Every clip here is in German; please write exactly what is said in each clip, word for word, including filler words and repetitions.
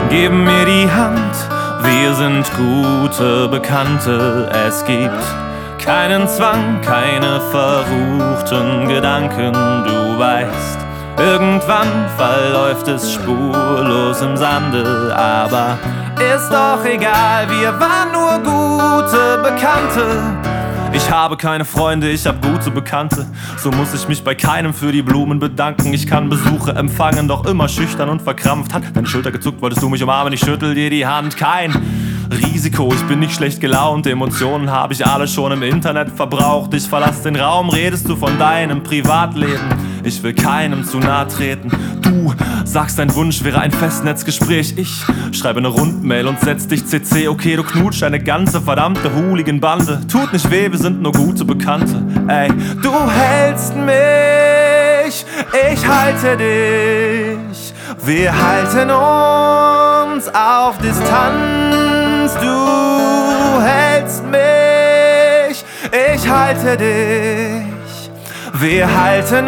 Geben mir die Hand, wir sind gute Bekannte. Es gibt keinen Zwang, keine verruchten Gedanken, du weißt. Irgendwann verläuft es spurlos im Sande, aber ist doch egal, wir waren nur gute Bekannte. Ich habe keine Freunde, ich hab gute Bekannte. So muss ich mich bei keinem für die Blumen bedanken. Ich kann Besuche empfangen, doch immer schüchtern und verkrampft. Hat deine Schulter gezuckt, wolltest du mich umarmen, ich schüttel dir die Hand. Kein Risiko, ich bin nicht schlecht gelaunt. Emotionen habe ich alle schon im Internet verbraucht. Ich verlass den Raum, redest du von deinem Privatleben. Ich will keinem zu nahe treten. Du sagst, dein Wunsch wäre ein Festnetzgespräch. Ich schreibe eine Rundmail und setz dich C C. Okay, du knutsch eine ganze verdammte Hooligan-Bande. Tut nicht weh, wir sind nur gute Bekannte. Ey, du hältst mich, ich halte dich. Wir halten uns auf Distanz. Du hältst mich, ich halte dich. Wir halten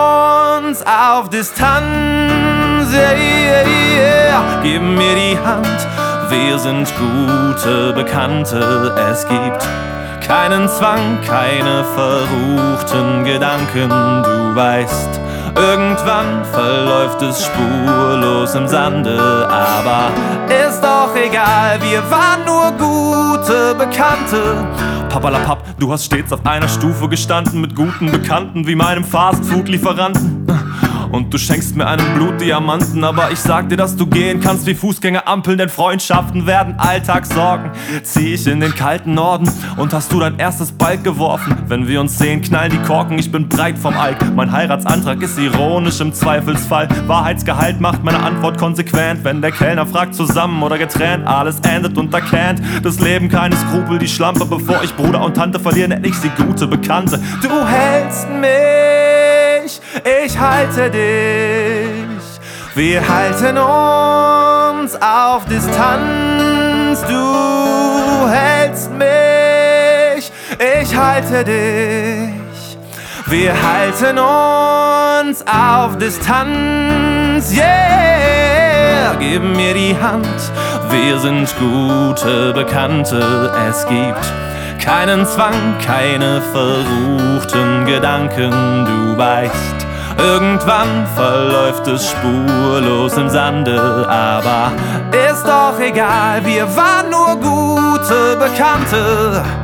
uns auf Distanz, yeah, yeah, yeah. Geben mir die Hand, wir sind gute Bekannte. Es gibt keinen Zwang, keine verruchten Gedanken, du weißt. Irgendwann verläuft es spurlos im Sande, aber ist doch egal, wir waren nur gute Bekannte. Papalapap, du hast stets auf einer Stufe gestanden mit guten Bekannten wie meinem Fastfood-Lieferanten. Und du schenkst mir einen Blutdiamanten, aber ich sag dir, dass du gehen kannst wie Fußgängerampeln, denn Freundschaften werden Alltagssorgen. Zieh ich in den kalten Norden und hast du dein erstes Ball geworfen. Wenn wir uns sehen, knallen die Korken, ich bin breit vom Alk. Mein Heiratsantrag ist ironisch im Zweifelsfall. Wahrheitsgehalt macht meine Antwort konsequent. Wenn der Kellner fragt, zusammen oder getrennt, alles endet und erkennt das Leben keine Skrupel, die Schlampe. Bevor ich Bruder und Tante verliere, nenn ich sie gute Bekannte. Du hältst mich, ich halte dich. Wir halten uns auf Distanz. Du hältst mich, ich halte dich. Wir halten uns auf Distanz, yeah. Gib mir die Hand, wir sind gute Bekannte. Es gibt keinen Zwang, keine verruchten Gedanken, du weißt. Irgendwann verläuft es spurlos im Sande, aber ist doch egal, wir waren nur gute Bekannte.